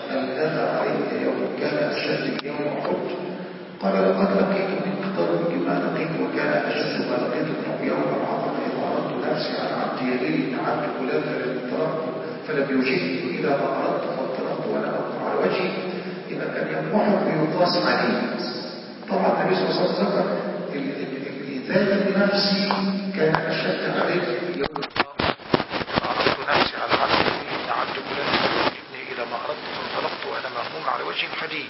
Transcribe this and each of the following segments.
هل أتى عليك يوم كان أشد من يوم أحد؟ قال لقد لقيت من قدر ما لقيت وكان أشد ما لقيت منه يوم عظم إذ عرضت نفسي على عبد يليل عبد فلان فلم يجبني إذا ما أردت فانطلقت وأنا أقع على وجهي. إذا كان يوم أحد بيقاس عليه. طبعا النبي صلى الله عليه وسلم ذكر الإيذاء بنفسي كان أشد عليه يوم عرضت نفسي على عبد فلان فلم يجبني إذا ما أردت فانطلقت وأنا مهموم على وجه الحديث.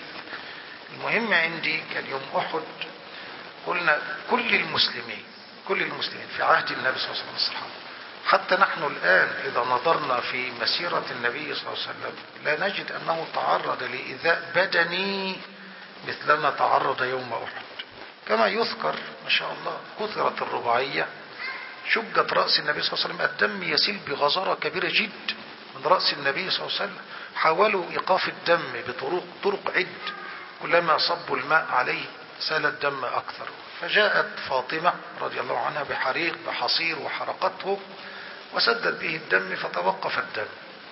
المهم عندي كان يوم أحد قلنا كل المسلمين في عهد النبي صلى الله عليه وسلم حتى نحن الآن إذا نظرنا في مسيرة النبي صلى الله عليه وسلم لا نجد أنه تعرض لإيذاء بدني مثلما تعرض يوم أحد. كما يذكر ما شاء الله كثرت الرباعية، شجت رأس النبي صلى الله عليه وسلم، الدم يسيل بغزارة كبيرة جدا من رأس النبي صلى الله عليه وسلم. حاولوا إيقاف الدم بطرق عد، كلما صبوا الماء عليه سال الدم أكثر. فجاءت فاطمة رضي الله عنها بحريق بحصير وحرقته وسدت به الدم فتوقف الدم.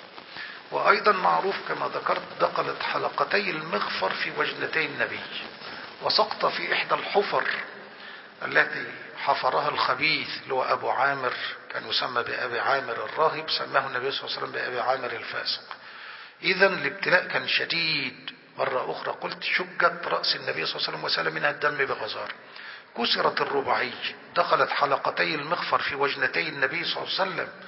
وأيضا معروف كما ذكرت دخلت حلقتي المغفر في وجنتي النبي، وسقط في إحدى الحفر التي حفرها الخبيث اللي هو أبو عامر، كان يسمى بأبي عامر الراهب، سماه النبي صلى الله عليه وسلم بأبي عامر الفاسق. إذا الابتلاء كان شديد. مرة أخرى قلت شجت رأس النبي صلى الله عليه وسلم وسال منها الدم بغزارة. كسرت الرباعي، دخلت حلقتي المغفر في وجنتي النبي صلى الله عليه وسلم،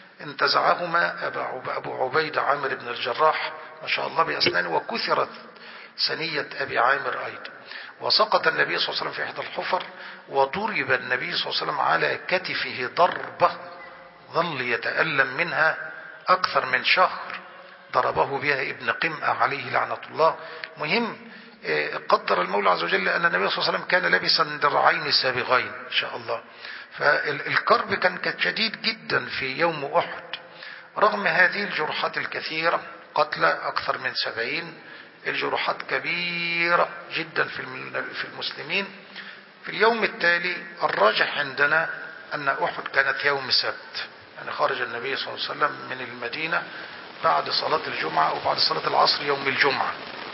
انتزعهما أبو عبيدة عامر بن الجراح ما شاء الله بأسنانه، وكثرت سنية أبي عامر أيضا. وسقط النبي صلى الله عليه وسلم في إحدى الحفر، وضرب النبي صلى الله عليه وسلم على كتفه ضربة ظل يتألم منها أكثر من شهر، ضربه بها ابن قمأ عليه لعنة الله. مهم قدر المولى عز وجل أن النبي صلى الله عليه وسلم كان لابسا درعين سابغين إن شاء الله. فالكرب كان شديد جدا في يوم أحد رغم هذه الجروحات الكثيرة، قتلى أكثر من 70، الجروحات كبيرة جدا في المسلمين. في اليوم التالي الراجح عندنا أن أحد كانت يوم سبت، يعني خرج النبي صلى الله عليه وسلم من المدينة بعد صلاة الجمعة أو بعد صلاة العصر يوم الجمعة،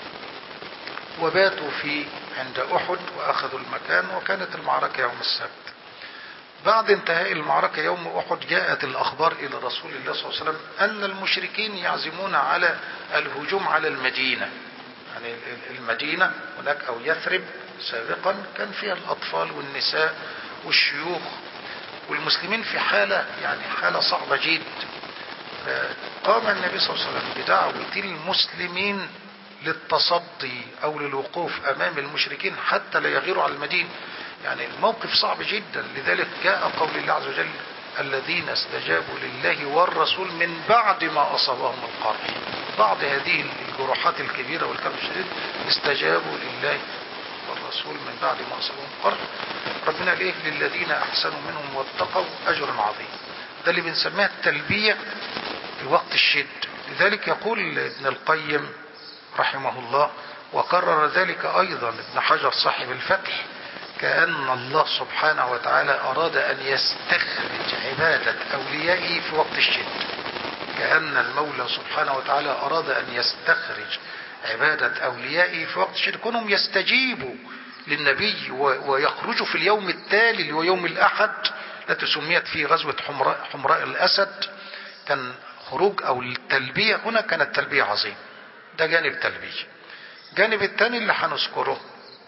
وباتوا عند أحد وأخذوا المكان، وكانت المعركة يوم السبت. بعد انتهاء المعركة يوم أحد جاءت الأخبار إلى رسول الله صلى الله عليه وسلم أن المشركين يعزمون على الهجوم على المدينة. يعني المدينة هناك أو يثرب سابقا كان فيها الأطفال والنساء والشيوخ، والمسلمين في حالة صعبة جدا. قام النبي صلى الله عليه وسلم بدعوة المسلمين للتصدي أو للوقوف أمام المشركين حتى لا يغيروا على المدينة. يعني الموقف صعب جدا. لذلك جاء قول الله عز وجل الذين استجابوا لله والرسول من بعد ما أصابهم القرح. بعد هذه الجروحات الكبيرة والكرب الشديد استجابوا لله والرسول من بعد ما أصابهم القرح. ربنا قال للذين أحسنوا منهم واتقوا أجر عظيم. ده اللي بنسميها التلبية في وقت الشد. لذلك يقول ابن القيم رحمه الله، وكرر ذلك أيضا ابن حجر صاحب الفتح، كأن الله سبحانه وتعالى أراد أن يستخرج عبادة أوليائه في وقت الشد. كأن المولى سبحانه وتعالى أراد أن يستخرج عبادة أوليائه في وقت الشد، كونهم يستجيبوا للنبي ويخرجوا في اليوم التالي اللي هو يوم الأحد التي سميت فيه غزوة حمراء الأسد. كان خروج أو التلبية هنا كانت تلبية عظيمة. ده جانب تلبية. الجانب الثاني اللي هنذكره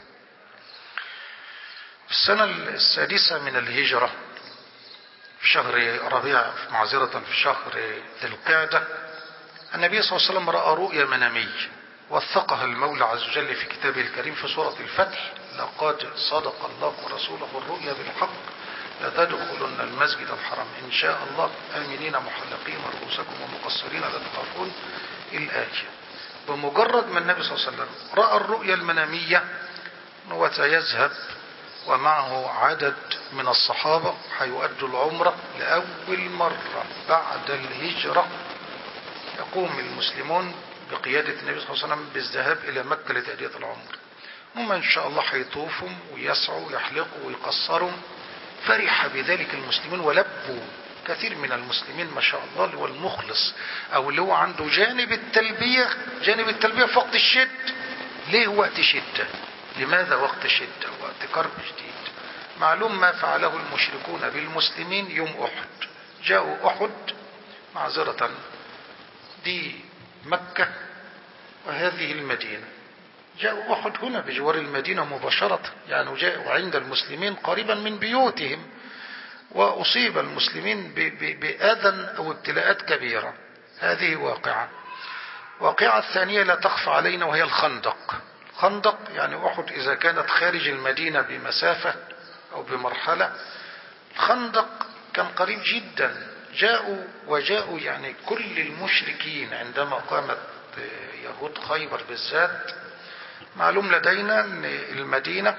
في السنة السادسة من الهجرة في شهر ربيع، في شهر ذي القعدة، النبي صلى الله عليه وسلم رأى رؤيا منامية وثقها المولى عز وجل في كتابه الكريم في سورة الفتح: لقد صدق الله ورسوله الرؤيا بالحق لتدخلن المسجد الحرام إن شاء الله آمنين محلقين رؤوسكم ومقصرين لا تخافون. الآية. بمجرد ما النبي صلى الله عليه وسلم رأى الرؤيا المنامية وسيذهب ومعه عدد من الصحابة هيؤدوا العمرة لأول مرة بعد الهجرة، يقوم المسلمون بقيادة النبي صلى الله عليه وسلم بالذهاب إلى مكة لتأدية العمرة. هم إن شاء الله هيطوفوا ويسعوا ويحلقوا ويقصروا. فرح بذلك المسلمون ولبوا كثير من المسلمين ما شاء الله اللي هو المخلص او اللي هو عنده جانب التلبية في وقت الشد. ليه وقت شدة؟ لماذا وقت شدة؟ وقت كرب شديد. معلوم ما فعله المشركون بالمسلمين يوم أحد. جاءوا أحد معذرة، دي مكة وهذه المدينة. جاءوا أحد هنا بجوار المدينة مباشرة، يعني جاءوا عند المسلمين قريبا من بيوتهم، وأصيب المسلمين بأذى أو ابتلاءات كبيرة. هذه واقعة. واقعة الثانية لا تخفى علينا وهي الخندق. خندق يعني أحد إذا كانت خارج المدينة بمسافة أو بمرحلة، الخندق كان قريب جدا. وجاءوا يعني كل المشركين عندما قامت يهود خيبر بالذات. معلوم لدينا أن المدينة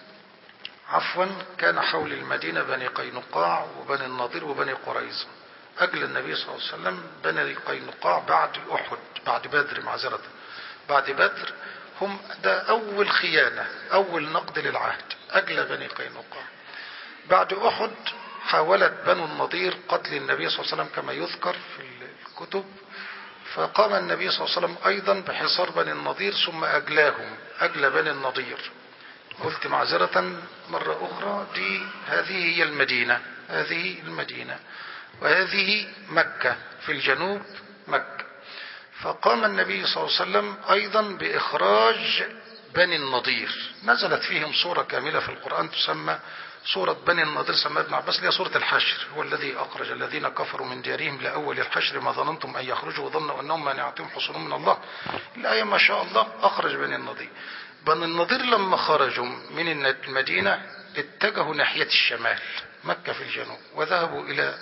كان حول المدينة بني قينقاع وبني النضير وبني قريظة. أجل النبي صلى الله عليه وسلم بني قينقاع بعد أحد، بعد بدر معذرة، بعد بدر هم ده أول خيانة، أول نقد للعهد، أجل بني قينقاع. بعد أحد حاولت بنو النضير قتل النبي صلى الله عليه وسلم كما يذكر في الكتب، فقام النبي صلى الله عليه وسلم أيضا بحصار بني النضير ثم أجلاهم، أجل بني النضير. قلت معذرة مرة أخرى، هذه هي المدينة، هذه المدينة وهذه مكة في الجنوب مكة. فقام النبي صلى الله عليه وسلم أيضا بإخراج بني النضير. نزلت فيهم سورة كاملة في القرآن تسمى سورة بني النضير، سمى ابن عباس لها سورة الحشر. هو الذي أخرج الذين كفروا من ديارهم لأول الحشر ما ظننتم أن يخرجوا وظنوا أنهم مانعتهم حصونهم من الله. الآية ما شاء الله أخرج بني النضير. بني النضير لما خرجوا من المدينة اتجهوا ناحية الشمال، مكة في الجنوب، وذهبوا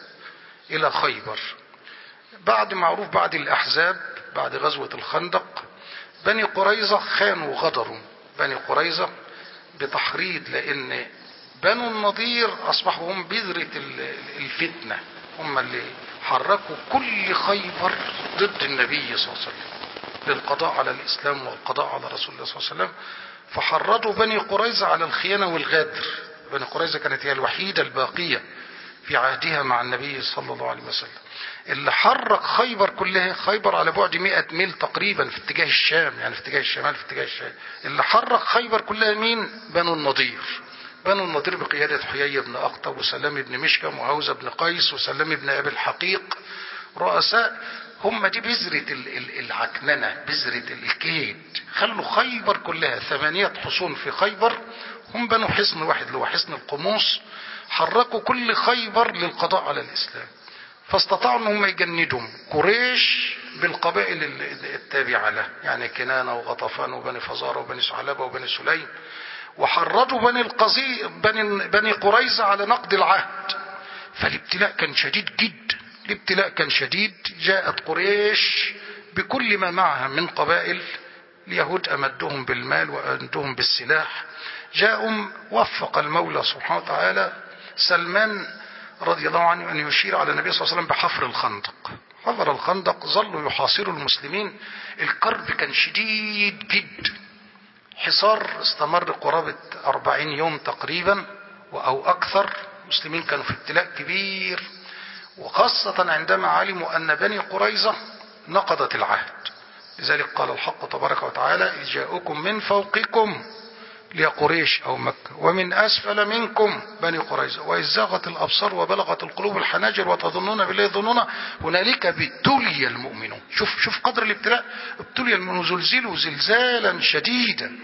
إلى خيبر. بعد معروف بعد الأحزاب، بعد غزوة الخندق، بني قريظة خانوا وغدروا. بني قريظة بتحريض، لأن بنو النضير أصبحوا هم بذرة الفتنة، هم اللي حركوا كل خيبر ضد النبي صلى الله عليه وسلم للقضاء على الإسلام والقضاء على رسول الله صلى الله عليه وسلم. فحرضوا بني قريظة على الخيانة والغدر. بني قريظة كانت هي الوحيدة الباقية في عهدها مع النبي صلى الله عليه وسلم. اللي حرك خيبر كلها، خيبر على بعد 100 ميل تقريبا في اتجاه الشام، يعني في اتجاه الشمال في اتجاه الشام. اللي حرك خيبر كلها مين؟ بنو النضير. بنو النضير بقيادة حيي بن أخطب وسلام بن مشكم وعوزة بن قيس وسلام بن أبي الحقيق، رؤساء. هم دي بذرة العكننة، بذرة الكيد. خلوا خيبر كلها 8 حصون في خيبر، هم بنوا حصن واحد اللي هو حصن القموس. حركوا كل خيبر للقضاء على الإسلام، فاستطاعوا انهم يجندهم قريش بالقبائل التابعة له، يعني كنانة وغطفان وبني فزارة وبني ثعلبة وبني سليم. وحرضوا بني قريظة على نقض العهد. فالابتلاء كان شديد جدا، الابتلاء كان شديد. جاءت قريش بكل ما معها من قبائل، اليهود أمدهم بالمال وأمدهم بالسلاح. جاءوا وفق المولى سبحانه وتعالى سلمان رضي الله عنه أن يشير على النبي صلى الله عليه وسلم بحفر الخندق. حفر الخندق، ظلوا يحاصروا المسلمين. الكرب كان شديد جدا. حصار استمر قرابة 40 يوم تقريبا أو أكثر. المسلمين كانوا في ابتلاء كبير، وخاصة عندما علموا أن بني قريظة نقضت العهد. لذلك قال الحق تبارك وتعالى: إذ جاءكم من فوقكم لقريش أو مكة ومن أسفل منكم بني قريظة وإذ زاغت الأبصار وبلغت القلوب الحناجر وتظنون بالله ظنونا هنالك ابتلي المؤمنون. شوف قدر الابتلاء. ابتلي المؤمنون، زلزلوا زلزالا شديدا.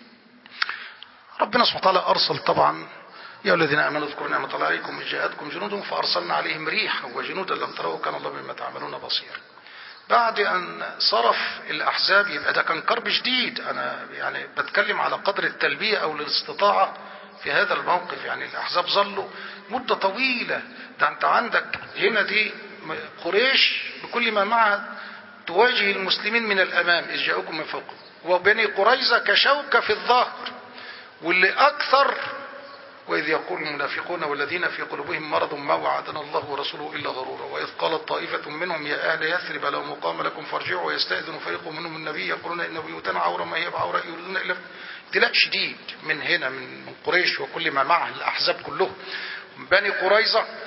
ربنا سبحانه وتعالى أرسل طبعا: يا الذين آمنوا اذكروا نعمة الله عليكم إذ جاءتكم جنود فأرسلنا عليهم ريحا وجنودا لم تروا كان الله بما تعملون بصيرا. بعد أن صرف الأحزاب، يبقى ده كان كرب شديد. أنا يعني بتكلم على قدر التلبية أو الاستطاعة في هذا الموقف. يعني الأحزاب ظلوا مدة طويلة. ده أنت عندك هنا دي قريش بكل ما معها تواجه المسلمين من الأمام إذ جاءوكم من فوق، وبني قريظة كشوكة في الظهر. واللي أكثر: وإذ يقول المنافقون والذين في قلوبهم مرض ما وعدنا الله ورسوله إلا غرورا وإذ قالت طائفة منهم يا أهل يثرب لا مقام لكم فارجعوا ويستأذن فريق منهم النبي يقولون إن بيوتنا عورة ما هي بعورة يريدون إلا. ابتلاء شديد من هنا من قريش وكل ما معه الأحزاب كلهم. بني قريظة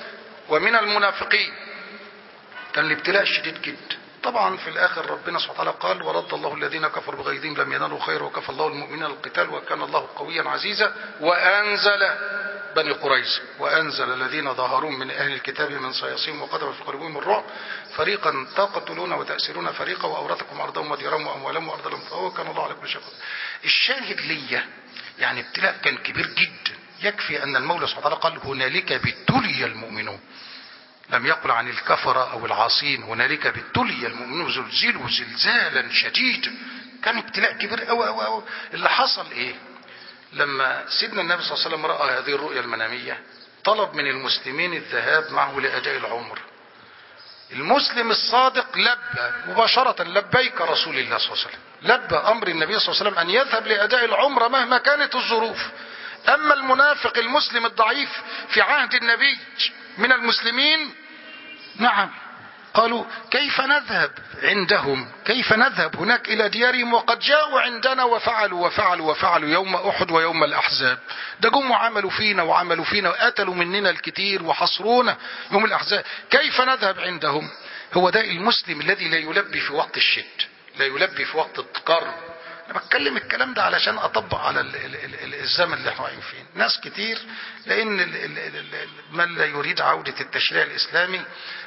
ومن المنافقين. كان الابتلاء شديد جدا. طبعا في الاخر ربنا سبحانه وتعالى قال ورد الله الذين كفروا بغيظهم لم ينالوا خير وكفى الله المؤمنين القتال وكان الله قويا عزيزا وانزل بني قريظة وانزل الذين ظاهرون من اهل الكتاب من صياصيهم وقذف في قلوبهم الرعب فريقا تقتلون وتأسرون فريقا واورثكم ارضهم وديارهم واموالهم وارضهم فهو كان الله على كل شيء قدير. الشاهد ليا يعني ابتلاء كان كبير جدا. يكفي ان المولى سبحانه وتعالى قال هنالك ابتلي المؤمنون، لم يقل عن الكفرة او العاصين، هنالك ابتلي المؤمنون زلزلوا زلزالا شديدا. كان ابتلاء كبير قوي. اللي حصل ايه؟ لما سيدنا النبي صلى الله عليه وسلم رأى هذه الرؤيا المنامية طلب من المسلمين الذهاب معه لأداء العمر. المسلم الصادق لبى مباشرة لبيك رسول الله صلى الله عليه وسلم، لبى أمر النبي صلى الله عليه وسلم أن يذهب لأداء العمرة مهما كانت الظروف. أما المنافق المسلم الضعيف في عهد النبي من المسلمين نعم قالوا كيف نذهب عندهم، كيف نذهب هناك إلى ديارهم وقد جاءوا عندنا وفعلوا يوم أحد ويوم الأحزاب. ده جم وعملوا فينا وقتلوا مننا الكثير وحصرونا يوم الأحزاب، كيف نذهب عندهم؟ هو ده المسلم الذي لا يلبي في وقت الشد، لا يلبي في وقت القرب. انا بتكلم الكلام ده علشان اطبق على الزمن اللي احنا واقعين فيه. ناس كتير لان من لا يريد عودة التشريع الاسلامي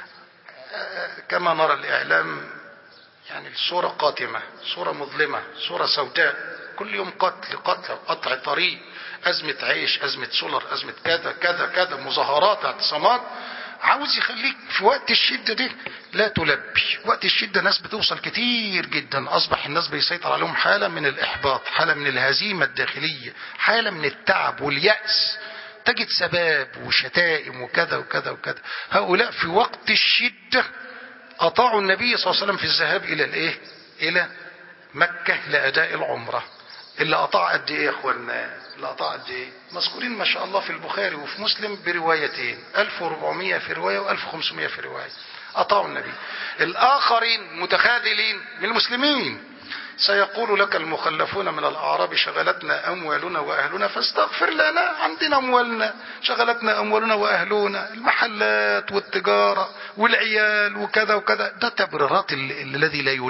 كما نرى الاعلام يعني الصورة قاتمة، صورة مظلمة، صورة سوداء، كل يوم قتل قطع طريق، ازمة عيش، ازمة سولر، ازمة كذا مظاهرات، اعتصامات. عاوز يخليك في وقت الشدة دي لا تلبي. وقت الشدة ناس بتوصل كتير جدا، اصبح الناس بيسيطر عليهم حالة من الاحباط، حالة من الهزيمة الداخلية، حالة من التعب واليأس. تجد سباب وشتائم وكذا. هؤلاء في وقت الشدة اطاعوا النبي صلى الله عليه وسلم في الذهاب الى الايه؟ الى مكة لاداء العمرة. اللي اطاع قد ايه يا اخوانا؟ اللي اطاع قد ايه؟ مذكورين ما شاء الله في البخاري وفي مسلم بروايتين، 1400 في رواية و1500 في رواية اطاعوا النبي. الاخرين متخاذلين من المسلمين سيقول لك المخلفون من الاعراب شغلتنا اموالنا واهلنا فاستغفر لنا. عندنا اموالنا، شغلتنا اموالنا واهلنا، المحلات والتجارة والعيال وكذا. ده تبريرات الذي لا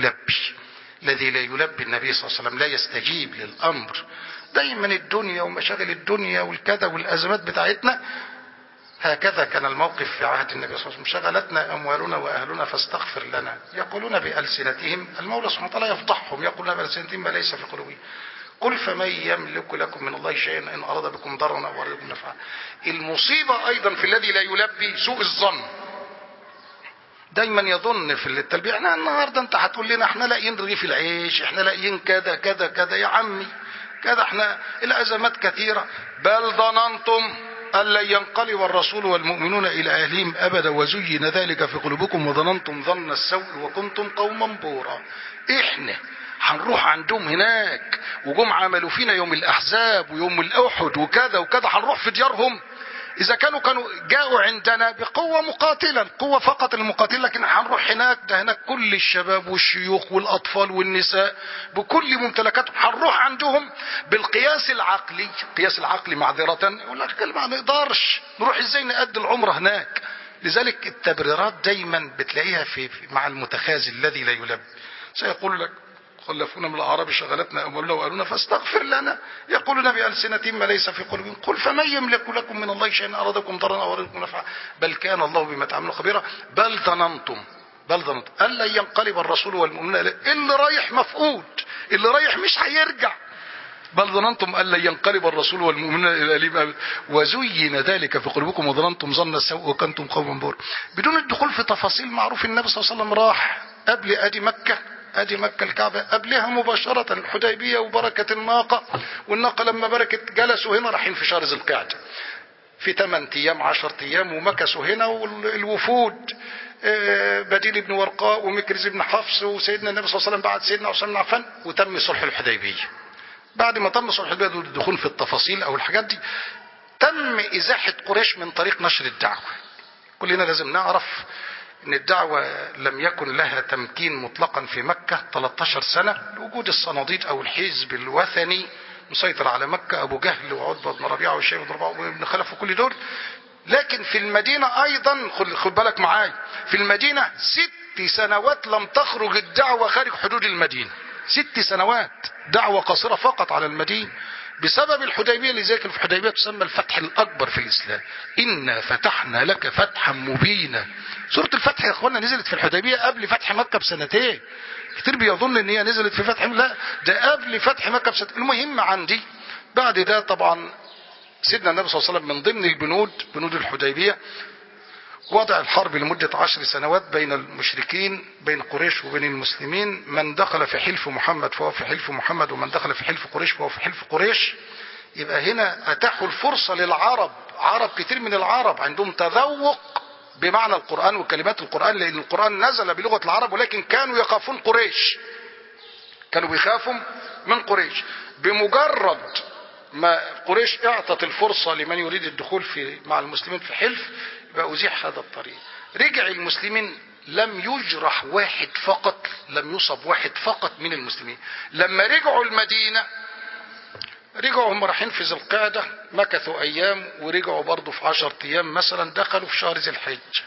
يلبي النبي صلى الله عليه وسلم، لا يستجيب للامر. دايما الدنيا ومشاغل الدنيا والكذا والازمات بتاعتنا. هكذا كان الموقف في عهد النبي صلى الله عليه وسلم، شغلتنا اموالنا واهلنا فاستغفر لنا. يقولون بألسنتهم، المولى سبحانه وتعالى يفضحهم، يقولون بألسنتهم ما ليس في قلوبهم. قل فمن يملك لكم من الله شيئا ان اراد بكم ضرا او اراد بكم نفعا. المصيبة ايضا في الذي لا يلبي سوء الظن. دايما يظن في التلبية احنا النهاردة انت هتقول لنا احنا لاقيين رغيف العيش، احنا لاقيين كذا يا عمي كذا، احنا الازمات كثيرة. بل ظننتم أن لن ينقلب الرسول والمؤمنون إلى أهلهم أبدا وزين ذلك في قلوبكم وظننتم ظن السوء وكنتم قوما بورا. احنا هنروح عندهم هناك وجم عملوا فينا يوم الأحزاب ويوم الأحد وكذا هنروح في ديارهم؟ إذا كانوا جاءوا عندنا بقوة مقاتلة، القوة فقط المقاتلة، لكن هنروح هناك ده هناك كل الشباب والشيوخ والأطفال والنساء بكل ممتلكاتهم. هنروح عندهم بالقياس العقلي، قياس العقلي معذرة يقول لك ما نقدرش نروح ازاي نأدي العمرة هناك. لذلك التبريرات دايما بتلاقيها مع المتخاذل الذي لا يلبي. سيقول لك خلفونا من الأعراب شغلتنا أموالنا وأهلنا فاستغفر لنا. يقولون بألسنتهم ما ليس في قلوبهم. قل فمن يملك لكم من الله شيئا أرادكم ضرا أو أرادكم نفعا بل كان الله بما تعملون خبيرا. بل ظننتم أن لن ينقلب الرسول والمؤمنون. اللي رايح مفقود، اللي رايح مش هيرجع. بل ظننتم أن لن ينقلب الرسول والمؤمنون إلى أهلهم وزين ذلك في قلوبكم وظننتم ظن السوء وكنتم قوما بورا. بدون الدخول في تفاصيل، معروف النبي صلى الله عليه وسلم راح قبل ادي مكة الكعبة، قبلها مباشرة الحديبية وبركة الناقة، والناقة لما بركت جلسوا هنا رايحين في شهر ذي القعدة في 8 ايام 10 ايام ومكثوا هنا. والوفود بديل بن ورقاء ومكرز بن حفص وسيدنا النبي صلى الله عليه وسلم بعد سيدنا عثمان بن عفان وتم صلح الحديبية. بعد ما تم صلح الحديبية الدخول في التفاصيل او الحاجات دي، تم ازاحة قريش من طريق نشر الدعوة. كلنا لازم نعرف ان الدعوة لم يكن لها تمكين مطلقا في مكة 13 سنة لوجود الصناديد او الحزب الوثني مسيطر على مكة، ابو جهل وعتبة بن ربيعة والشيبة بن ربيعة وابن خلف وكل دول. لكن في المدينة ايضا خد بالك معايا، في المدينة 6 سنوات لم تخرج الدعوة خارج حدود المدينة. 6 سنوات دعوة قصيرة فقط على المدينة بسبب الحديبية. لذلك في الحديبية تسمى الفتح الأكبر في الإسلام. إنا فتحنا لك فتحا مبينا. سورة الفتح يا أخوانا نزلت في الحديبية قبل فتح مكة بسنتين. كتير بيظن إن هي نزلت في فتح، لا ده قبل فتح مكة بسنتين. المهم عندي بعد ده طبعا سيدنا النبي صلى الله عليه وسلم من ضمن بنود الحديبية وضع الحرب لمدة 10 سنوات بين المشركين، بين قريش وبين المسلمين. من دخل في حلف محمد فهو في حلف محمد، ومن دخل في حلف قريش فهو في حلف قريش. يبقى هنا اتاحوا الفرصة للعرب. عرب كتير من العرب عندهم تذوق بمعنى القرآن وكلمات القرآن، لأن القرآن نزل بلغة العرب، ولكن كانوا يخافون قريش، كانوا بيخافوا من قريش. بمجرد ما قريش اعطت الفرصة لمن يريد الدخول مع المسلمين في حلف، يبقى أزيح هذا الطريق. رجع المسلمين لم يجرح واحد فقط، لم يصب واحد فقط من المسلمين. لما رجعوا المدينة رجعوا هم رايحين في ذي القعدة، مكثوا أيام ورجعوا برضو في 10 أيام مثلا، دخلوا في شهر ذي الحجة.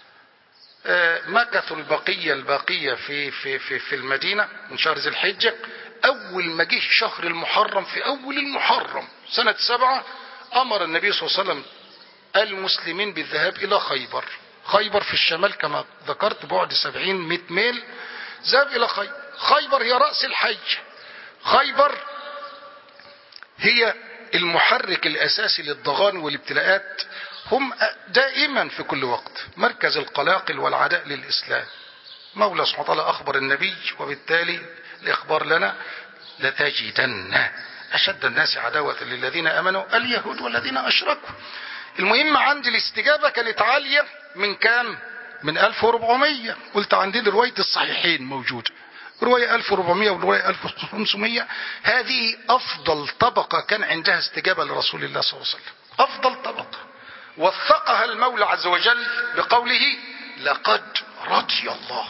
مكثوا البقية في المدينة من شهر ذي الحجة. أول ما جه شهر المحرم، في أول المحرم سنة 7 أمر النبي صلى الله عليه وسلم المسلمين بالذهاب إلى خيبر. خيبر في الشمال كما ذكرت، بعد 70-100 ميل. ذهب إلى خيبر. خيبر هي رأس الحج. خيبر هي المحرك الأساسي للضغان والابتلاءات. هم دائما في كل وقت مركز القلاقل والعداء للإسلام. مولى سبحانه وتعالى أخبر النبي، وبالتالي الإخبار لنا: لتجدن أشد الناس عداوة للذين آمنوا اليهود والذين أشركوا. المهم عندي الاستجابة كانت عالية من كام؟ من 1400. قلت عندي رواية الصحيحين موجودة، رواية 1400 ورواية 1500. هذه أفضل طبقة كان عندها استجابة لرسول الله صلى الله عليه وسلم، أفضل طبقة. وثقها المولى عز وجل بقوله: لقد رضي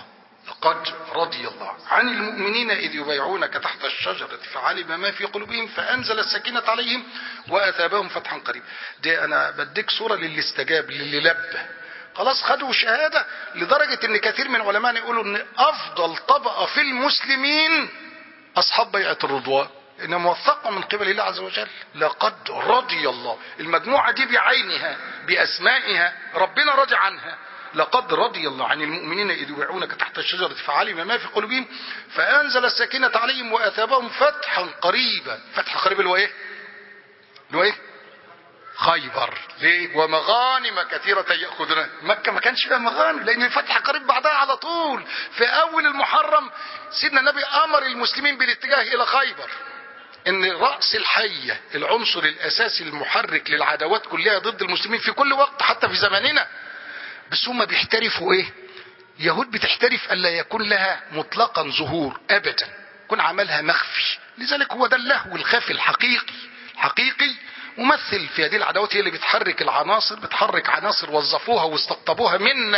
الله عن المؤمنين إذ يبايعونك تحت الشجرة فعلم ما في قلوبهم فأنزل السكينة عليهم وأثابهم فتحا قريبا. دي أنا بديك صورة للي استجاب، للي لبى، خلاص خدوا شهادة. لدرجة ان كثير من علماء يقولوا ان افضل طبقة في المسلمين اصحاب بيعة الرضوان، انها موثقة من قبل الله عز وجل. لقد رضي الله، المجموعة دي بعينها باسمائها ربنا رضي عنها. لقد رضي الله عن المؤمنين اذ يبايعونك تحت الشجرة فعلم ما في قلوبهم فانزل السكينة عليهم واثابهم فتحا قريبا. فتح قريب اللي هو ايه؟ خيبر. ليه؟ ومغانم كثيرة يأخذونها. مكة ما كانش فيها مغانم، لأن الفتح قريب بعدها على طول. في أول المحرم سيدنا النبي أمر المسلمين بالاتجاه إلى خيبر. إن رأس الحية، العنصر الأساسي المحرك للعداوات كلها ضد المسلمين في كل وقت حتى في زماننا. بس هم بيحترفوا إيه؟ يهود بتحترف ألا يكون لها مطلقا ظهور أبدا، يكون عملها مخفي. لذلك هو ده اللهو الخفي الحقيقي ممثل في هذه العداوات. هي اللي بتحرك العناصر، بتحرك عناصر وظفوها واستقطبوها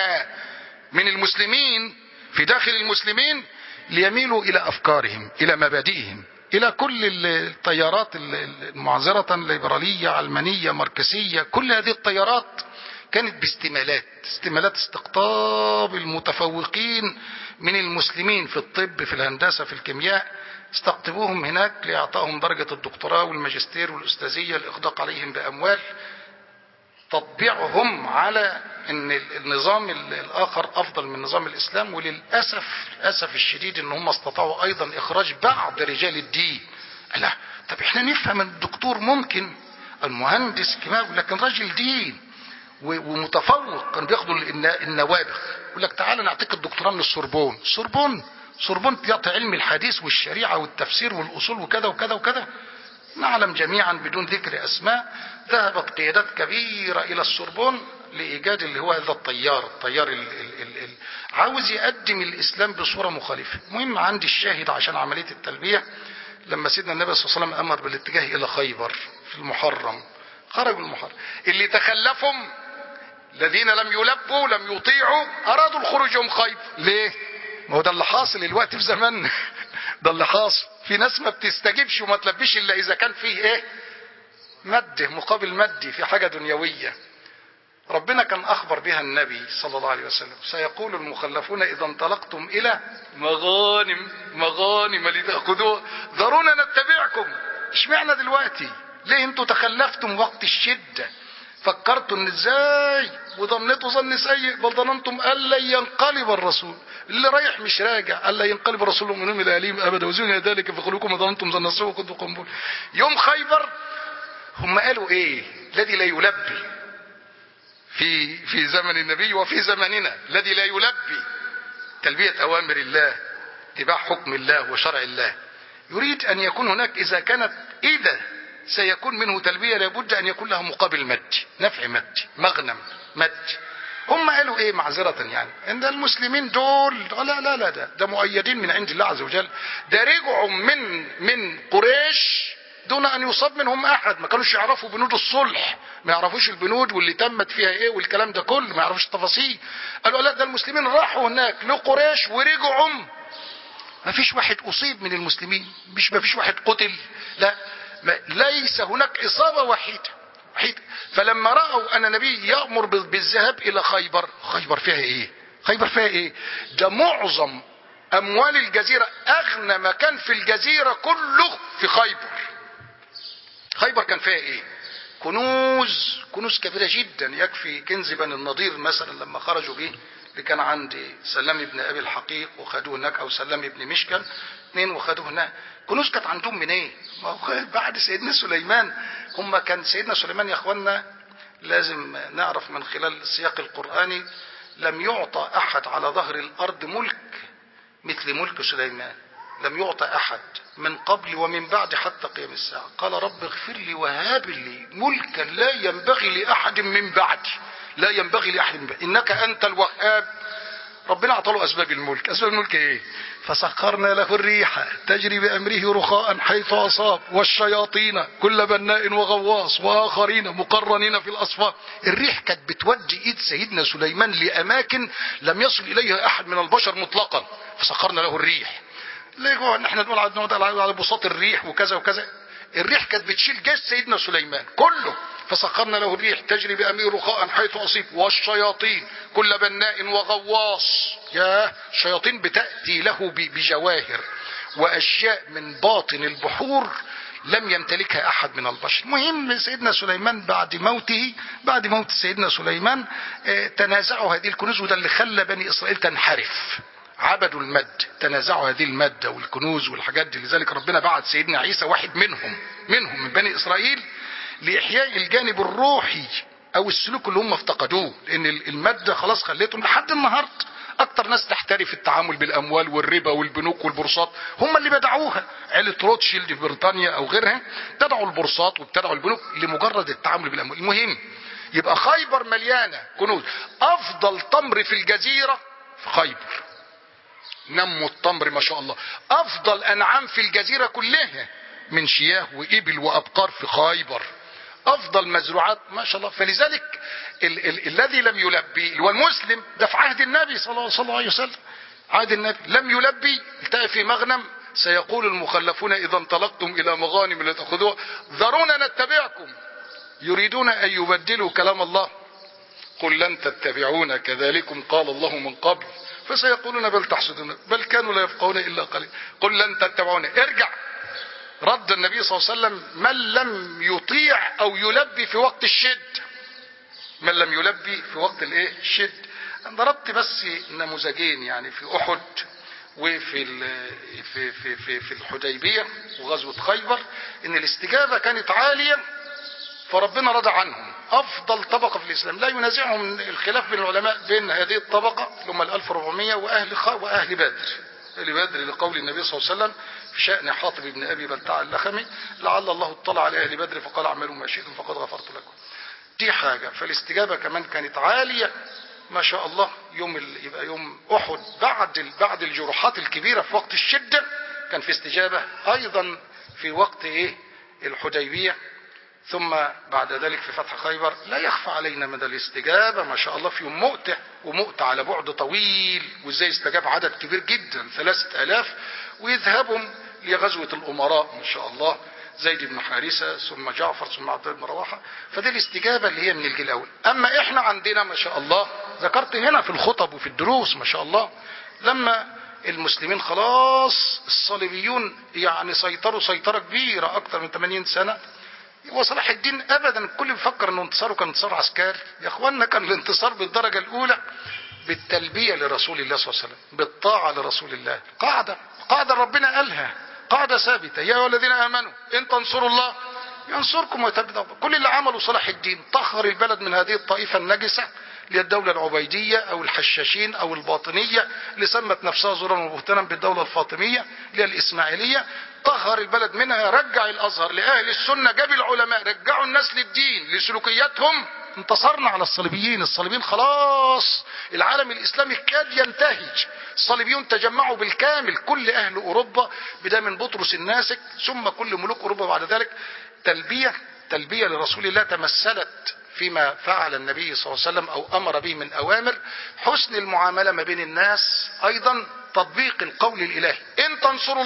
من المسلمين في داخل المسلمين ليميلوا الى افكارهم، الى مبادئهم، الى كل التيارات المعذرة الليبرالية علمانية ماركسية. كل هذه التيارات كانت باستمالات استقطاب المتفوقين من المسلمين في الطب، في الهندسة، في الكيمياء. استقطبوهم هناك لإعطائهم درجة الدكتوراه والماجستير والأستاذية، الإخضاق عليهم بأموال، تطبيعهم على أن النظام الآخر أفضل من نظام الإسلام. وللأسف الشديد أن هم استطاعوا أيضا إخراج بعض رجال الدين. لا، طب إحنا نفهم الدكتور ممكن المهندس كيماوي، لكن رجل دين ومتفوق كانوا بياخدوا النوابغ. يقول لك تعالى نعطيك الدكتوراه من السوربون تعطي علم الحديث والشريعة والتفسير والأصول وكذا وكذا وكذا. نعلم جميعا بدون ذكر أسماء ذهبت قيادات كبيرة إلى السوربون لإيجاد اللي هو هذا الطيار عاوز يقدم الإسلام بصورة مخالفة. المهم عندي الشاهد عشان عملية التلبية. لما سيدنا النبي صلى الله عليه وسلم أمر بالاتجاه إلى خيبر في المحرم، خرجوا المحرم. اللي تخلفهم الذين لم يلبوا لم يطيعوا أرادوا الخروج يوم خيبر. ليه؟ ما هو ده اللي حاصل الوقت في زماننا. ده اللي حاصل. في ناس ما بتستجيبش وما تلبيش الا اذا كان فيه ايه؟ مادة مقابل مادي، في حاجة دنيوية. ربنا كان أخبر بها النبي صلى الله عليه وسلم: سيقول المخلفون إذا انطلقتم إلى مغانم لتأخذوها ذرونا نتبعكم. اشمعنى دلوقتي؟ ليه انتوا تخلفتم وقت الشدة؟ فكرتوا ان ازاي وظنيتوا ظن سيء، بل ظننتم ألا ينقلب الرسول، اللي رايح مش راجع، ألا ينقلب الرسول منهم إلى أهلهم أبدا وزين ذلك في قلوبكم وظننتم ظن السوء وكنتم قنبل. يوم خيبر هم قالوا ايه؟ الذي لا يلبي في زمن النبي وفي زمننا، الذي لا يلبي تلبية أوامر الله، اتباع حكم الله وشرع الله، يريد أن يكون هناك إذا سيكون منه تلبية لابد أن يكون لها مقابل مادي، نفع مادي، مغنم مادي. هم قالوا ايه معذرة يعني؟ ان المسلمين دول لا ده مؤيدين من عند الله عز وجل، ده رجعوا من قريش دون ان يصاب منهم احد، ما كانوش يعرفوا بنود الصلح، ما يعرفوش البنود واللي تمت فيها ايه والكلام ده كله، ما يعرفوش التفاصيل. قالوا لا ده المسلمين راحوا هناك لقريش ورجعوا ما فيش واحد اصيب من المسلمين، مش ما فيش واحد قتل، لا ليس هناك اصابة وحيدة. فلما رأوا ان النبي يأمر بالذهاب الى خيبر فيها ايه؟ خيبر فيها ايه؟ ده معظم اموال الجزيرة، اغنى مكان في الجزيرة كله في خيبر كان فيها ايه؟ كنوز كبيرة جدا. يكفي كنز بني النضير مثلا لما خرجوا به، اللي كان عند سلام ابن ابي الحقيق وخدوه هناك، او سلام ابن مشكل، اثنين وخدوه هناك. كنوز كانت عندهم من ايه؟ ما هو بعد سيدنا سليمان. هم كان سيدنا سليمان يا اخوانا لازم نعرف من خلال السياق القرآني، لم يعطى احد على ظهر الارض ملك مثل ملك سليمان، لم يعطى احد من قبل ومن بعد حتى قيام الساعة. قال رب اغفر لي وهب لي ملكا لا ينبغي لأحد من بعدي، لا ينبغي لأحد من بعدي إنك أنت الوهاب. ربنا أعطى له أسباب الملك. أسباب الملك إيه؟ فسخرنا له الريح تجري بأمره رخاء حيث أصاب، والشياطين كل بناء وغواص، وآخرين مقرنين في الأصفاد. الريح كانت بتودي إيد سيدنا سليمان لأماكن لم يصل إليها أحد من البشر مطلقا. فسخرنا له الريح. ليه احنا نقول على بساط الريح وكذا وكذا؟ الريح كانت بتشيل جيش سيدنا سليمان كله. فسخرنا له الريح تجري بأمره رخاء حيث أصيب، والشياطين كل بناء وغواص. يا الشياطين بتأتي له بجواهر وأشياء من باطن البحور لم يمتلكها أحد من البشر. المهم سيدنا سليمان بعد موت سيدنا سليمان تنازعوا هذه الكنوز، وده اللي خلى بني إسرائيل تنحرف. عبدوا المد، تنازعوا هذه المادة والكنوز والحاجات دي. لذلك ربنا بعت سيدنا عيسى واحد منهم من بني إسرائيل لإحياء الجانب الروحي أو السلوك اللي هم افتقدوه، لأن المادة خلاص خليتهم لحد النهاردة أكتر ناس تحترف التعامل بالأموال والربا والبنوك والبورصات، هم اللي بدعوها. عيلة روتشيلد في بريطانيا أو غيرها ابتدعوا البورصات وابتدعوا البنوك لمجرد التعامل بالأموال. المهم يبقى خيبر مليانة كنوز. أفضل تمر في الجزيرة في خيبر، نموا التمر ما شاء الله. افضل انعام في الجزيرة كلها من شياه وابل وابقار في خيبر. افضل مزروعات ما شاء الله. فلذلك الذي لم يلبي اللي هو المسلم ده في عهد النبي صلى الله عليه وسلم، عهد النبي لم يلبي التقى في مغنم. سيقول المخلفون اذا انطلقتم الى مغانم لتأخذوها ذرونا نتبعكم يريدون ان يبدلوا كلام الله قل لن تتبعونا كذلكم قال الله من قبل فسيقولون بل تحسدون بل كانوا لا يفقهون الا قليلا قل لن تتبعونا. ارجع. رد النبي صلى الله عليه وسلم من لم يطيع او يلبي في وقت الشد، من لم يلبي في وقت الايه الشد. ضربت بس نموذجين يعني في احد وفي في في في في الحديبيه وغزوه خيبر، ان الاستجابه كانت عاليه فربنا رضى عنهم. افضل طبقه في الاسلام لا ينازعهم الخلاف بين العلماء بين هذه الطبقه اللي هم 1400 واهل بدر لقول النبي صلى الله عليه وسلم في شأن حاطب بن ابي بلتع اللخمي لعل الله اطلع على اهل بدر فقال اعملوا ما شئتم فقد غفرت لكم. دي حاجه. فالاستجابه كمان كانت عاليه ما شاء الله. يبقى يوم احد بعد الجروحات الكبيره في وقت الشده كان في استجابه ايضا في وقت الحديبيه، ثم بعد ذلك في فتح خيبر. لا يخفى علينا مدى الاستجابة ما شاء الله في يوم مؤتة، ومؤتة على بعد طويل، وازاي استجاب عدد كبير جدا 3000 ويذهبهم لغزوة الأمراء ما شاء الله. زيد بن حارثة ثم جعفر ثم عبد الله بن رواحة. فدي الاستجابة اللي هي من الجيل الأول. أما إحنا عندنا ما شاء الله، ذكرت هنا في الخطب وفي الدروس ما شاء الله، لما المسلمين خلاص الصليبيون يعني سيطروا سيطرة كبيرة أكثر من 80 سنة، وصلاح الدين أبدا الكل بيفكر أنه انتصاره كان انتصار عسكري. يا أخوانا كان الانتصار بالدرجة الأولى بالتلبية لرسول الله صلى الله عليه وسلم، بالطاعة لرسول الله. قاعدة ربنا قالها، قاعدة ثابتة: يا أيها الذين آمنوا إن تنصروا الله ينصركم ويثبت. كل اللي عمله صلاح الدين طهر البلد من هذه الطائفة النجسة للدولة العبيدية أو الحشاشين أو الباطنية اللي سمت نفسها زورا وبهتانا بالدولة الفاطمية اللي هي الإسماعيلية. طهر البلد منها، رجع الأزهر لأهل السنة، جاب العلماء، رجعوا الناس للدين لسلوكياتهم. انتصرنا على الصليبيين. الصليبيين خلاص العالم الإسلامي كاد ينتهج. الصليبيون تجمعوا بالكامل، كل أهل أوروبا بداية من بطرس الناسك ثم كل ملوك أوروبا بعد ذلك. تلبية لرسول الله تمثلت فيما فعل النبي صلى الله عليه وسلم أو أمر به من أوامر. حسن المعاملة ما بين الناس، أيضا تطبيق القول الإلهي: إن تنصروا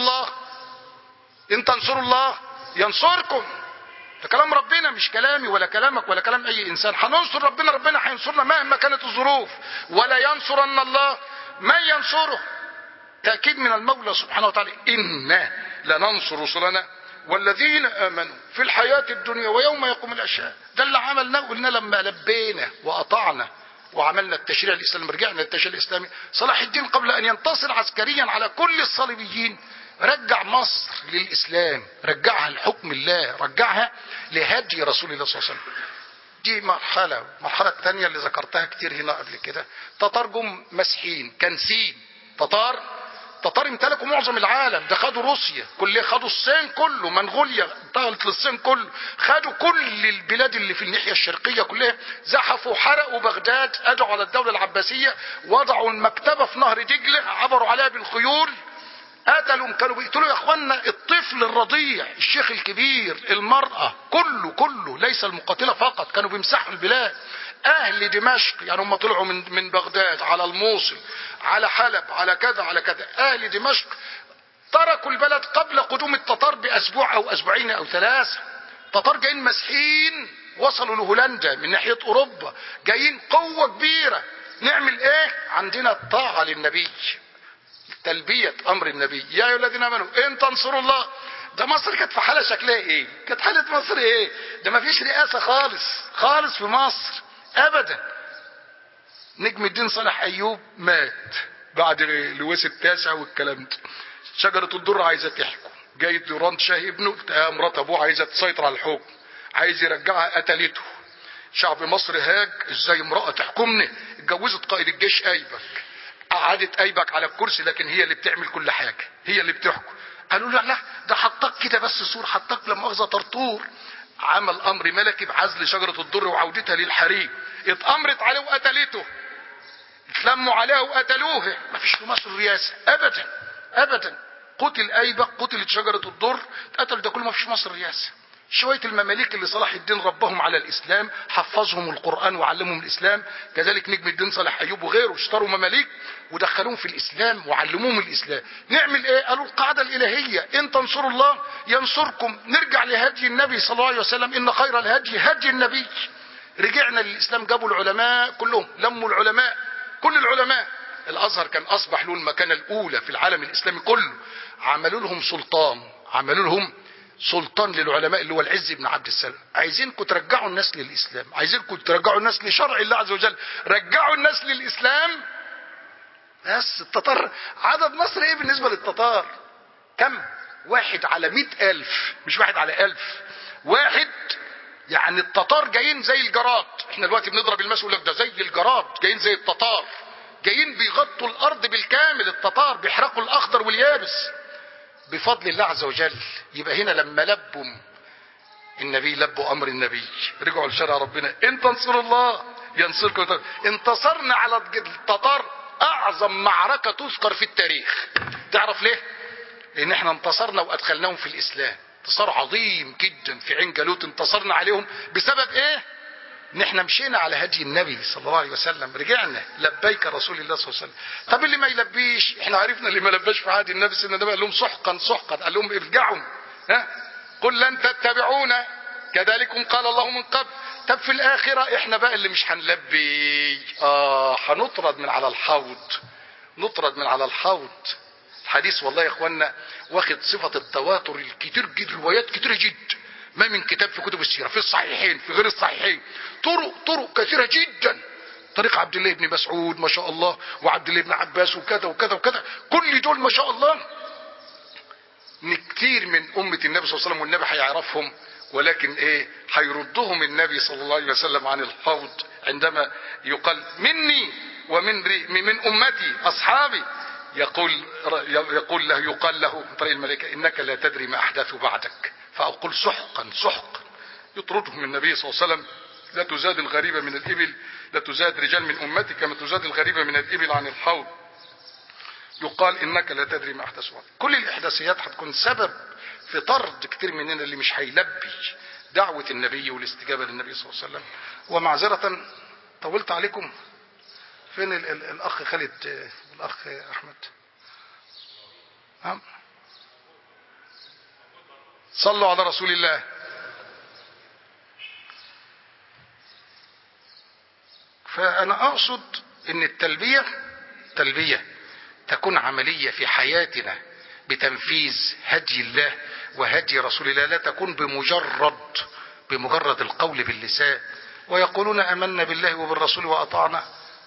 الله ينصركم. ده كلام ربنا مش كلامي ولا كلامك ولا كلام أي إنسان. هننصر ربنا، ربنا هينصرنا مهما كانت الظروف. ولا ينصرن الله من ينصره، تأكيد من المولى سبحانه وتعالى: إنا لننصر رسلنا والذين آمنوا في الحياة الدنيا ويوم يقوم الأشهاد. ده اللي عملناه. قلنا لما لبينا وأطعنا وعملنا التشريع الإسلامي، رجعنا التشريع الإسلامي. صلاح الدين قبل أن ينتصر عسكريا على كل الصليبيين رجع مصر للإسلام، رجعها لحكم الله، رجعها لهدي رسول الله صلى الله عليه وسلم. دي المرحلة الثانية اللي ذكرتها كتير هنا قبل كده. تترجم مسيحيين كنسين. تتار امتلكوا معظم العالم. ده خدوا روسيا كلها، خدوا الصين كله، منغوليا انتقلت للصين كله، خدوا كل البلاد اللي في الناحية الشرقية كلها، زحفوا حرقوا بغداد، ادعوا على الدولة العباسية، وضعوا المكتبة في نهر دجلة، عبروا عليها بالخيول، قتلوا. كانوا بيقتلوا يا اخوانا الطفل الرضيع، الشيخ الكبير، المرأة، كله ليس المقاتلة فقط. كانوا بيمسحوا البلاد. اهل دمشق يعني هم طلعوا من بغداد على الموصل على حلب على كذا على كذا. اهل دمشق تركوا البلد قبل قدوم التتار باسبوع او اسبوعين او 3. تتار جايين مسيحيين، وصلوا لهولندا من ناحية اوروبا، جايين قوة كبيرة. نعمل ايه؟ عندنا الطاعة للنبي، تلبية امر النبي: يا ايها الذين امنوا ان تنصروا الله. ده مصر كانت في حالة شكلها ايه؟ كانت حالة مصر ايه؟ ده ما فيش رئاسة خالص في مصر ابدا. نجم الدين صالح ايوب مات بعد لويس التاسع والكلام ده. شجرة الدر عايزة تحكم، جاي دوران شاه ابنه، مرات ابوه عايزة تسيطر على الحكم، عايز يرجعها، قتلته. شعب مصر هاج: ازاي امرأة تحكمني؟ اتجوزت قائد الجيش ايبك، قعدت ايبك على الكرسي، لكن هي اللي بتعمل كل حاجة، هي اللي بتحكم. قالوا لا ده حطك كده بس صور، حطك لما اخذ طرطور. عمل امر ملكي بعزل شجرة الدر وعودتها للحريم. اتأمرت عليه وقتلته، اتلموا عليها وقتلوها. ما فيش في مصر رياسة ابدا. قتل ايبك، قتلت شجرة الدر، اتقتل. ده كله ما فيش في مصر رياسة. شوية المماليك اللي صلاح الدين ربهم على الإسلام، حفظهم القرآن وعلمهم الإسلام. كذلك نجم الدين صالح أيوب وغيره اشتروا مماليك ودخلوهم في الإسلام وعلموهم الإسلام. نعمل إيه؟ قالوا القاعدة الإلهية: إن تنصروا الله ينصركم. نرجع لهدي النبي صلى الله عليه وسلم: إن خير الهدي هدي النبي. رجعنا للإسلام. جابوا العلماء كلهم، لموا العلماء، كل العلماء. الأزهر كان أصبح له المكانة الأولى في العالم الإسلامي كله. عملوا لهم سلطان للعلماء اللي هو العز بن عبد السلام. عايزينكم ترجعوا الناس للإسلام، عايزينكم ترجعوا الناس لشرع الله عز وجل، رجعوا الناس للإسلام. بس التتار عدد مصر ايه بالنسبة للتتار؟ كم؟ 1 على 100,000، مش 1 على 1000. واحد. يعني التتار جايين زي الجراد. احنا دلوقتي بنضرب المثل يقول لك ده زي الجراد، جايين زي التتار، جايين بيغطوا الارض بالكامل. التتار بيحرقوا الاخضر واليابس بفضل الله عز وجل. يبقى هنا لما لبوا النبي، لبوا امر النبي، رجعوا لشرع ربنا: ان تنصروا الله ينصركم. انتصرنا على التتار اعظم معركة تذكر في التاريخ. تعرف ليه؟ لان احنا انتصرنا وادخلناهم في الاسلام. انتصار عظيم جدا في عين جالوت. انتصرنا عليهم بسبب ايه؟ ان احنا مشينا على هدي النبي صلى الله عليه وسلم، رجعنا لبيك رسول الله صلى الله عليه وسلم. طب اللي ما يلبيش، احنا عرفنا اللي ما لباش في عهد النبي، سيدنا النبي قال لهم سحقا، قال لهم ارجعوا. قل لن تتبعونا كذلكم قال الله من قبل. طب في الآخرة احنا بقى اللي مش هنلبي، هنطرد من على الحوض، نطرد من على الحوض. الحديث والله يا اخوانا واخد صفة التواتر الكتير جدا، روايات كتيرة جدا، ما من كتاب في كتب السيرة، في الصحيحين في غير الصحيحين، طرق كثيرة جدا. طريق عبد الله بن مسعود ما شاء الله، وعبد الله بن عباس وكذا وكذا وكذا، كل دول ما شاء الله ان كتير من امة النبي صلى الله عليه وسلم والنبي هيعرفهم، ولكن هيردهم النبي صلى الله عليه وسلم عن الحوض عندما يقال مني من امتي اصحابي، يقال له من طريق الملائكة انك لا تدري ما احدثوا بعدك، فاقول سحقا يطردهم النبي صلى الله عليه وسلم. لا تزاد الغريبة من الإبل، لا تزاد رجال من أمتك كما تزاد الغريبة من الإبل عن الحوض. يقال إنك لا تدري ما أحدث بعدك. كل الإحداثيات هتكون سبب في طرد كتير مننا اللي مش هيلبي دعوة النبي والاستجابة للنبي صلى الله عليه وسلم. ومعذرة طولت عليكم. فين الأخ خالد والأخ أحمد؟ نعم، صلوا على رسول الله. فأنا أقصد أن التلبية تكون عملية في حياتنا بتنفيذ هدي الله وهدي رسول الله، لا تكون بمجرد القول باللسان. ويقولون آمنا بالله وبالرسول وأطعنا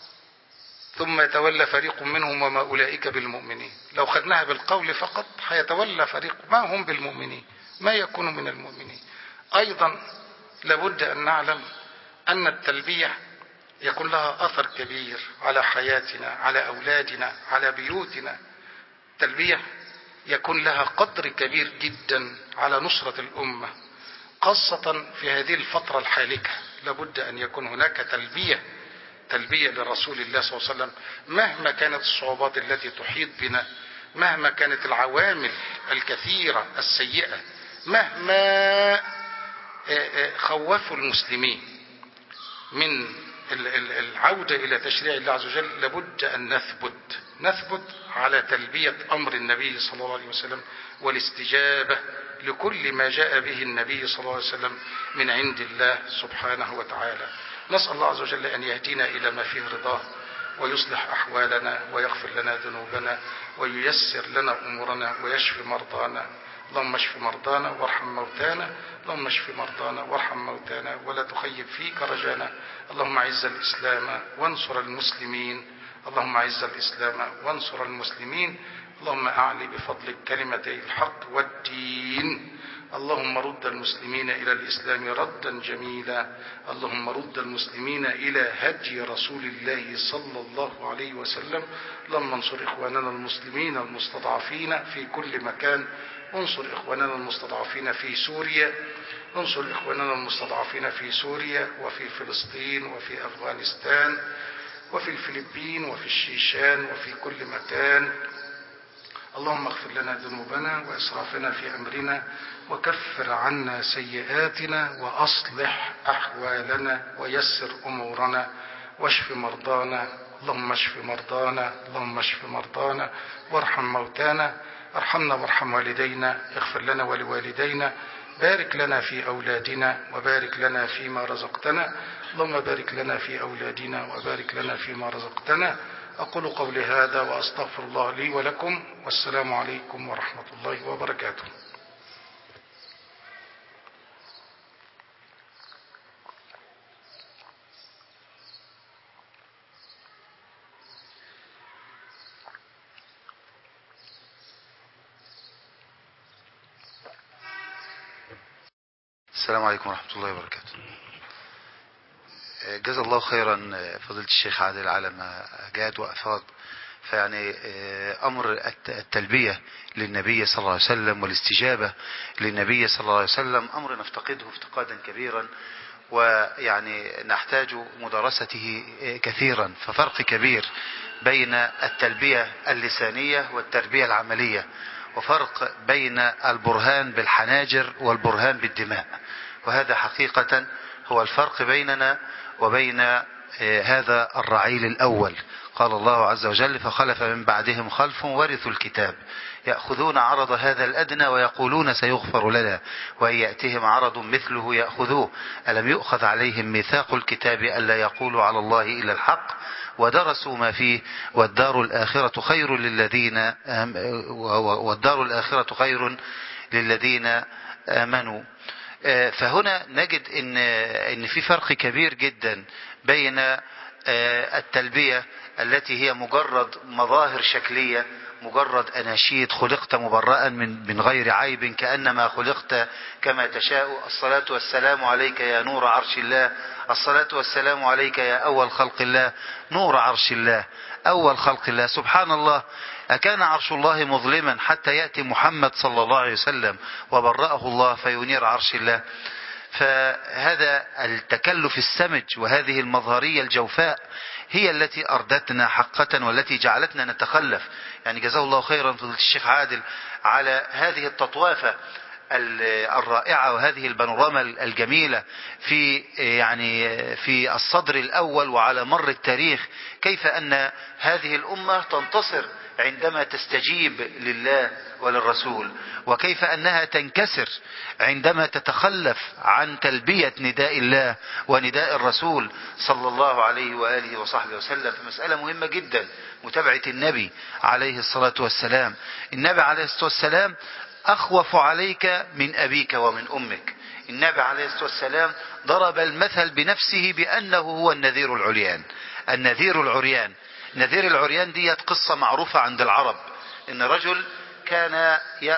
ثم يتولى فريق منهم وما أولئك بالمؤمنين. لو خدناها بالقول فقط هيتولى فريق ما هم بالمؤمنين، ما يكونوا من المؤمنين. أيضا لابد أن نعلم أن التلبية يكون لها أثر كبير على حياتنا، على أولادنا، على بيوتنا. التلبية يكون لها قدر كبير جدا على نصرة الأمة، خاصة في هذه الفترة الحالكة. لابد أن يكون هناك تلبية لرسول الله صلى الله عليه وسلم، مهما كانت الصعوبات التي تحيط بنا، مهما كانت العوامل الكثيرة السيئة، مهما خوفوا المسلمين من العودة إلى تشريع الله عز وجل، لابد أن نثبت على تلبية أمر النبي صلى الله عليه وسلم والاستجابة لكل ما جاء به النبي صلى الله عليه وسلم من عند الله سبحانه وتعالى. نسأل الله عز وجل أن يهدينا إلى ما فيه رضاه، ويصلح أحوالنا، ويغفر لنا ذنوبنا، وييسر لنا أمورنا، ويشفي مرضانا. اللهم اشف مرضانا وارحم موتانا، اللهم اشف مرضانا وارحم موتانا، ولا تخيب فيك رجانا. اللهم اعز الإسلام وانصر المسلمين، اللهم اعز الإسلام وانصر المسلمين. اللهم أعلي بفضلك كلمتي الحق والدين. اللهم رد المسلمين إلى الإسلام ردا جميلا. اللهم رد المسلمين إلى هدي رسول الله صلى الله عليه وسلم. اللهم انصر إخواننا المسلمين المستضعفين في كل مكان، انصر إخواننا المستضعفين في سوريا، انصر إخواننا المستضعفين في سوريا وفي فلسطين وفي أفغانستان وفي الفلبين وفي الشيشان وفي كل مكان. اللهم اغفر لنا ذنوبنا وإسرافنا في أمرنا، وكفر عنا سيئاتنا، وأصلح أحوالنا، ويسر أمورنا، واشف مرضانا. اللهم اشف مرضانا، اللهم اشف مرضانا، وارحم موتانا. ارحمنا وارحم والدينا، اغفر لنا ولوالدينا، بارك لنا في أولادنا، وبارك لنا فيما رزقتنا. اللهم بارك لنا في أولادنا، وبارك لنا فيما رزقتنا. أقول قولي هذا وأستغفر الله لي ولكم، والسلام عليكم ورحمة الله وبركاته. السلام عليكم ورحمة الله وبركاته. جزا الله خيرا فضيلة الشيخ عادل على ما جاد وأفاض. فيعني أمر التلبية للنبي صلى الله عليه وسلم والاستجابة للنبي صلى الله عليه وسلم أمر نفتقده افتقادا كبيرا، ويعني نحتاج مدارسته كثيرا. ففرق كبير بين التلبية اللسانية والتربية العملية، وفرق بين البرهان بالحناجر والبرهان بالدماء. وهذا حقيقة هو الفرق بيننا وبين هذا الرعيل الأول. قال الله عز وجل: فخلف من بعدهم خلف ورثوا الكتاب يأخذون عرض هذا الأدنى ويقولون سيغفر لنا، وإن يأتهم عرض مثله يأخذوه. ألم يؤخذ عليهم ميثاق الكتاب ألا يقولوا على الله إلا الحق ودرسوا ما فيه والدار الآخرة خير للذين آمنوا. فهنا نجد إن في فرق كبير جدا بين التلبية التي هي مجرد مظاهر شكلية، مجرد أناشيد، خلقت مبرأ من غير عيب كأنما خلقت كما تشاء، الصلاة والسلام عليك يا نور عرش الله، الصلاة والسلام عليك يا أول خلق الله، نور عرش الله، أول خلق الله. سبحان الله، أكان عرش الله مظلما حتى يأتي محمد صلى الله عليه وسلم وبرأه الله فينير عرش الله؟ فهذا التكلف السمج وهذه المظهرية الجوفاء هي التي أردتنا حقا والتي جعلتنا نتخلف. يعني جزاه الله خيرا فضيلة الشيخ عادل على هذه التطوافة الرائعة وهذه البانوراما الجميلة في الصدر الأول وعلى مر التاريخ، كيف أن هذه الأمة تنتصر عندما تستجيب لله وللرسول، وكيف أنها تنكسر عندما تتخلف عن تلبية نداء الله ونداء الرسول صلى الله عليه وآله وصحبه وسلم. فمسألة مهمة جدا متابعة النبي عليه الصلاة والسلام. النبي عليه الصلاة والسلام أخوف عليك من أبيك ومن أمك. النبي عليه الصلاة والسلام ضرب المثل بنفسه بأنه هو النذير العريان. النذير العريان، نذير العريان دي قصة معروفة عند العرب، إن رجل كان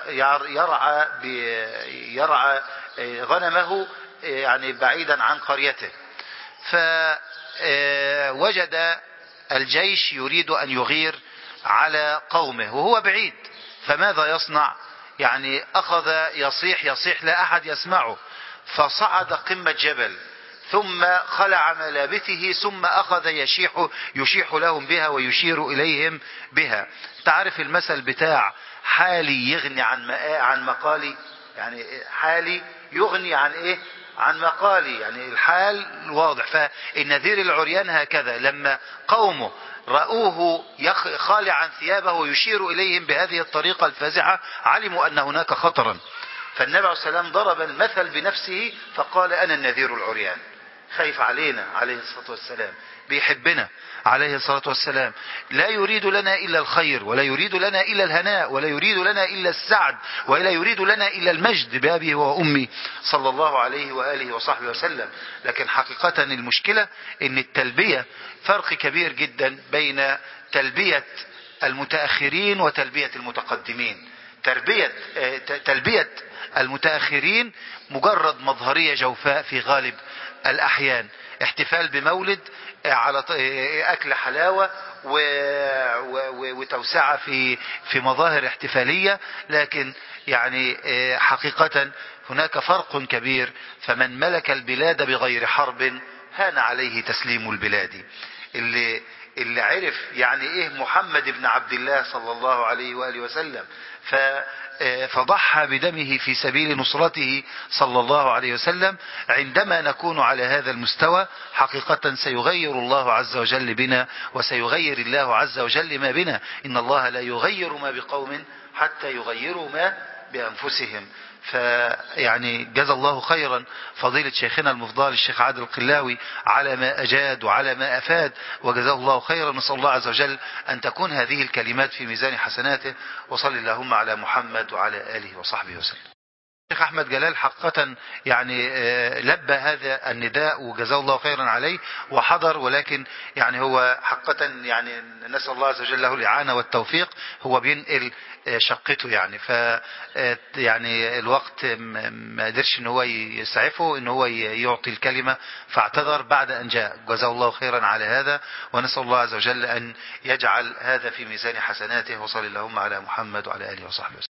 يرعى غنمه يعني بعيدا عن قريته، فوجد الجيش يريد أن يغير على قومه وهو بعيد، فماذا يصنع؟ يعني أخذ يصيح لا أحد يسمعه، فصعد قمة جبل ثم خلع ملابسه ثم أخذ يشيح لهم بها ويشير إليهم بها. تعرف المثل بتاع حالي يغني عن مقالي؟ يعني حالي يغني عن إيه؟ عن مقالي، يعني الحال واضح. فالنذير العريان هكذا لما قومه رأوه خالعا ثيابه ويشير إليهم بهذه الطريقة الفازعة علموا أن هناك خطرا. فالنبي عليه الصلاة والسلام ضرب المثل بنفسه فقال أنا النذير العريان. خايف علينا عليه الصلاة والسلام، بيحبنا عليه الصلاة والسلام، لا يريد لنا إلا الخير، ولا يريد لنا إلا الهناء، ولا يريد لنا إلا السعد، ولا يريد لنا إلا المجد بأبيه وأمي صلى الله عليه وآله وصحبه وسلم. لكن حقيقة المشكلة إن التلبية فرق كبير جدا بين تلبية المتأخرين وتلبية المتقدمين. تلبية المتأخرين مجرد مظهرية جوفاء في غالب الأحيان، احتفال بمولد على أكل حلاوة وتوسعة في مظاهر احتفالية، لكن يعني حقيقة هناك فرق كبير. فمن ملك البلاد بغير حرب هان عليه تسليم البلاد. اللي عرف يعني ايه محمد بن عبد الله صلى الله عليه وآله وسلم فضحى بدمه في سبيل نصرته صلى الله عليه وسلم، عندما نكون على هذا المستوى حقيقة سيغير الله عز وجل بنا، وسيغير الله عز وجل ما بنا. إن الله لا يغير ما بقوم حتى يغيروا ما بأنفسهم. فيعني جزا الله خيرا فضيلة شيخنا المفضل الشيخ عادل القلاوي على ما أجاد وعلى ما أفاد، وجزاه الله خيرا. نسأل الله عز وجل أن تكون هذه الكلمات في ميزان حسناته. وصل اللهم على محمد وعلى آله وصحبه وسلم. الشيخ أحمد جلال حقيقة يعني لبى هذا النداء وجزاه الله خيرا عليه وحضر، ولكن يعني هو حقيقة يعني نسأل الله عز وجل له الإعانة والتوفيق. هو بينقل شقته يعني يعني الوقت ما قدرش ان هو يسعفه ان هو يعطي الكلمة، فاعتذر بعد ان جاء. جزاه الله خيرا على هذا، ونسأل الله عز وجل ان يجعل هذا في ميزان حسناته. وصلى اللهم على محمد وعلى آله وصحبه وسلم.